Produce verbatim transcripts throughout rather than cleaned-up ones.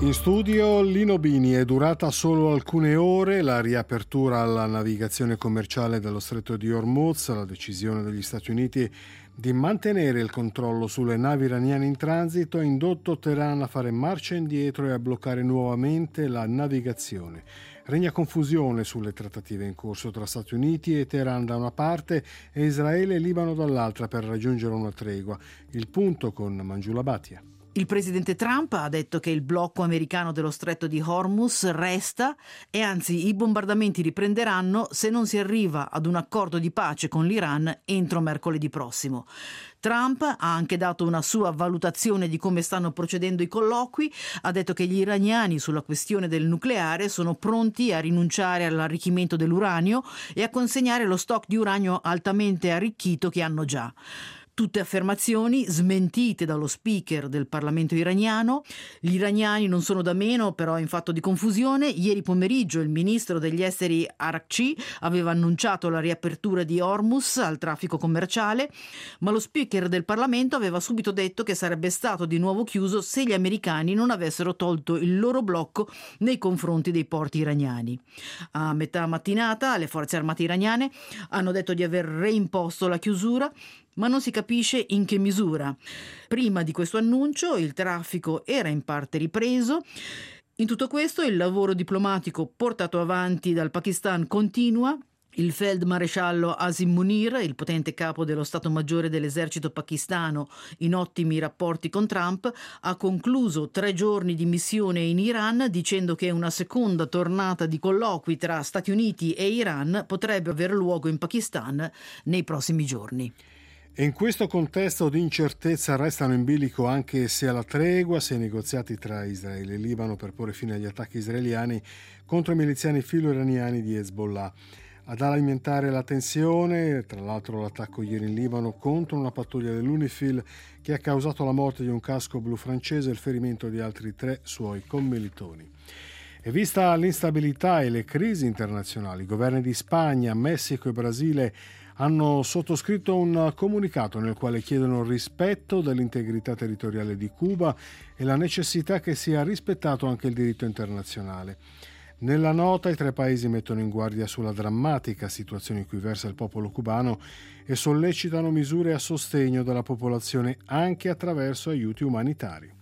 In studio Lino Bini. È durata solo alcune ore la riapertura alla navigazione commerciale dello Stretto di Hormuz. La decisione degli Stati Uniti di mantenere il controllo sulle navi iraniane in transito ha indotto Teheran a fare marcia indietro e a bloccare nuovamente la navigazione. Regna confusione sulle trattative in corso tra Stati Uniti e Teheran da una parte e Israele e Libano dall'altra per raggiungere una tregua. Il punto con Mangiula Bhatia. Il presidente Trump ha detto che il blocco americano dello stretto di Hormuz resta e anzi i bombardamenti riprenderanno se non si arriva ad un accordo di pace con l'Iran entro mercoledì prossimo. Trump ha anche dato una sua valutazione di come stanno procedendo i colloqui, ha detto che gli iraniani sulla questione del nucleare sono pronti a rinunciare all'arricchimento dell'uranio e a consegnare lo stock di uranio altamente arricchito che hanno già. Tutte affermazioni smentite dallo speaker del Parlamento iraniano. Gli iraniani non sono da meno però in fatto di confusione. Ieri pomeriggio il ministro degli esteri Araghchi aveva annunciato la riapertura di Hormuz al traffico commerciale, ma lo speaker del Parlamento aveva subito detto che sarebbe stato di nuovo chiuso se gli americani non avessero tolto il loro blocco nei confronti dei porti iraniani. A metà mattinata le forze armate iraniane hanno detto di aver reimposto la chiusura, ma non si capisce in che misura. Prima di questo annuncio il traffico era in parte ripreso. In tutto questo il lavoro diplomatico portato avanti dal Pakistan continua. Il feldmaresciallo Asim Munir, il potente capo dello Stato Maggiore dell'esercito pakistano, in ottimi rapporti con Trump, ha concluso tre giorni di missione in Iran dicendo che una seconda tornata di colloqui tra Stati Uniti e Iran potrebbe aver luogo in Pakistan nei prossimi giorni. E in questo contesto di incertezza restano in bilico anche sia la tregua sia i negoziati tra Israele e Libano per porre fine agli attacchi israeliani contro i miliziani filo-iraniani di Hezbollah. Ad alimentare la tensione, tra l'altro l'attacco ieri in Libano contro una pattuglia dell'UNIFIL che ha causato la morte di un casco blu francese e il ferimento di altri tre suoi commilitoni. E vista l'instabilità e le crisi internazionali, i governi di Spagna, Messico e Brasile hanno sottoscritto un comunicato nel quale chiedono il rispetto dell'integrità territoriale di Cuba e la necessità che sia rispettato anche il diritto internazionale. Nella nota i tre paesi mettono in guardia sulla drammatica situazione in cui versa il popolo cubano e sollecitano misure a sostegno della popolazione anche attraverso aiuti umanitari.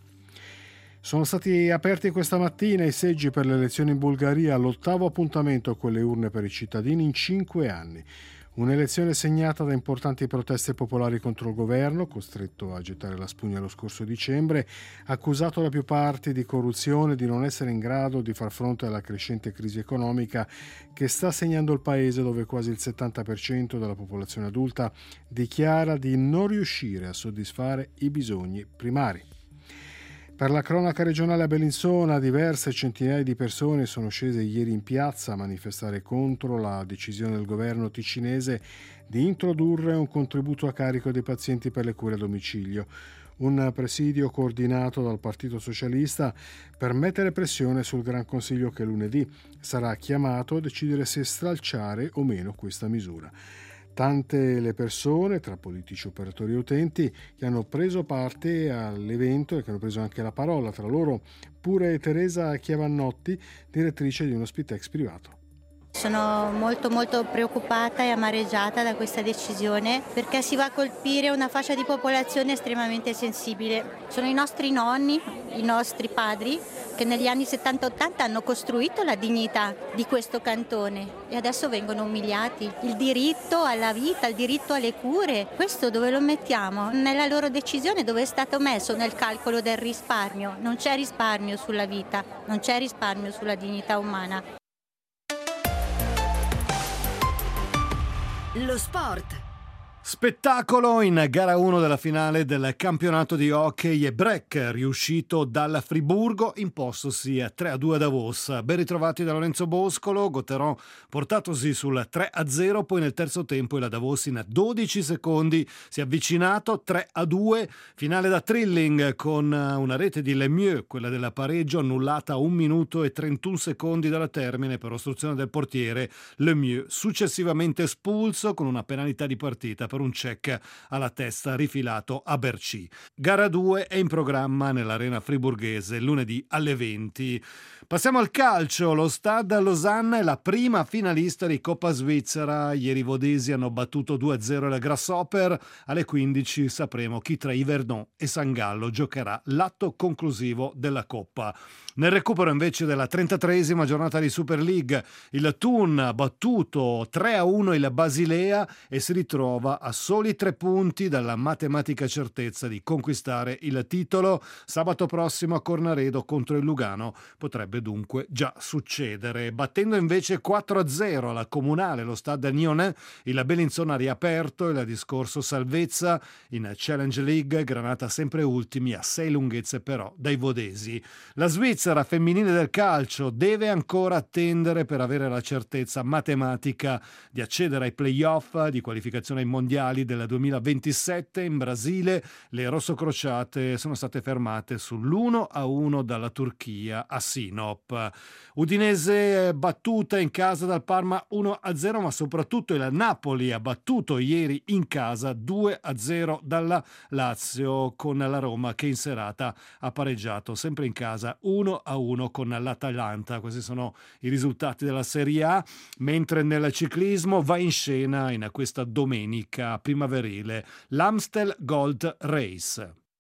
Sono stati aperti questa mattina i seggi per le elezioni in Bulgaria, l'ottavo appuntamento con le urne per i cittadini in cinque anni. Un'elezione segnata da importanti proteste popolari contro il governo, costretto a gettare la spugna lo scorso dicembre, accusato da più parti di corruzione e di non essere in grado di far fronte alla crescente crisi economica che sta segnando il paese, dove quasi il settanta per cento della popolazione adulta dichiara di non riuscire a soddisfare i bisogni primari. Per la cronaca regionale a Bellinzona, diverse centinaia di persone sono scese ieri in piazza a manifestare contro la decisione del governo ticinese di introdurre un contributo a carico dei pazienti per le cure a domicilio, un presidio coordinato dal Partito Socialista per mettere pressione sul Gran Consiglio che lunedì sarà chiamato a decidere se stralciare o meno questa misura. Tante le persone, tra politici, operatori e utenti, che hanno preso parte all'evento e che hanno preso anche la parola, tra loro pure Teresa Chiavannotti, direttrice di un Ospitex privato. Sono molto molto preoccupata e amareggiata da questa decisione perché si va a colpire una fascia di popolazione estremamente sensibile. Sono i nostri nonni, i nostri padri che negli anni settanta ottanta hanno costruito la dignità di questo cantone e adesso vengono umiliati. Il diritto alla vita, il diritto alle cure, questo dove lo mettiamo? Nella loro decisione dove è stato messo nel calcolo del risparmio? Non c'è risparmio sulla vita, non c'è risparmio sulla dignità umana. Lo sport. Spettacolo in gara uno della finale del campionato di hockey e break riuscito dal Friburgo, impostosi tre a due a Davos. Ben ritrovati da Lorenzo Boscolo, Gauthieron portatosi sul tre a zero, poi nel terzo tempo la Davos in dodici secondi si è avvicinato tre a due, finale da thrilling con una rete di Lemieux, quella del pareggio annullata a un minuto e trentuno secondi dalla termine per ostruzione del portiere. Lemieux successivamente espulso con una penalità di partita per un check alla testa rifilato a Bercy. Gara due è in programma nell'arena friburghese lunedì alle venti. Passiamo al calcio. Lo Stade Lausanne è la prima finalista di Coppa Svizzera. Ieri i vodesi hanno battuto due a zero la Grasshopper. Alle quindici sapremo chi tra Yverdon e San Gallo giocherà l'atto conclusivo della Coppa. Nel recupero invece della trentatreesima giornata di Super League, il Thun ha battuto tre a uno il Basilea e si ritrova a soli tre punti dalla matematica certezza di conquistare il titolo. Sabato prossimo a Cornaredo contro il Lugano potrebbe dunque già succedere. Battendo invece quattro a zero la Comunale, lo Stade Nyonnais, il Bellinzona ha riaperto il discorso salvezza. In Challenge League Granata sempre ultimi, a sei lunghezze però dai vodesi. La Svizzera femminile del calcio deve ancora attendere per avere la certezza matematica di accedere ai playoff di qualificazione ai mondiali del duemilaventisette. In Brasile le rossocrociate sono state fermate sull'uno a uno dalla Turchia a Sinop. Udinese battuta in casa dal Parma uno a zero, ma soprattutto il Napoli ha battuto ieri in casa due a zero dalla Lazio, con la Roma che in serata ha pareggiato sempre in casa uno a uno con l'Atalanta. Questi sono i risultati della Serie A, mentre nel ciclismo va in scena in questa domenica primaverile l'Amstel Gold Race.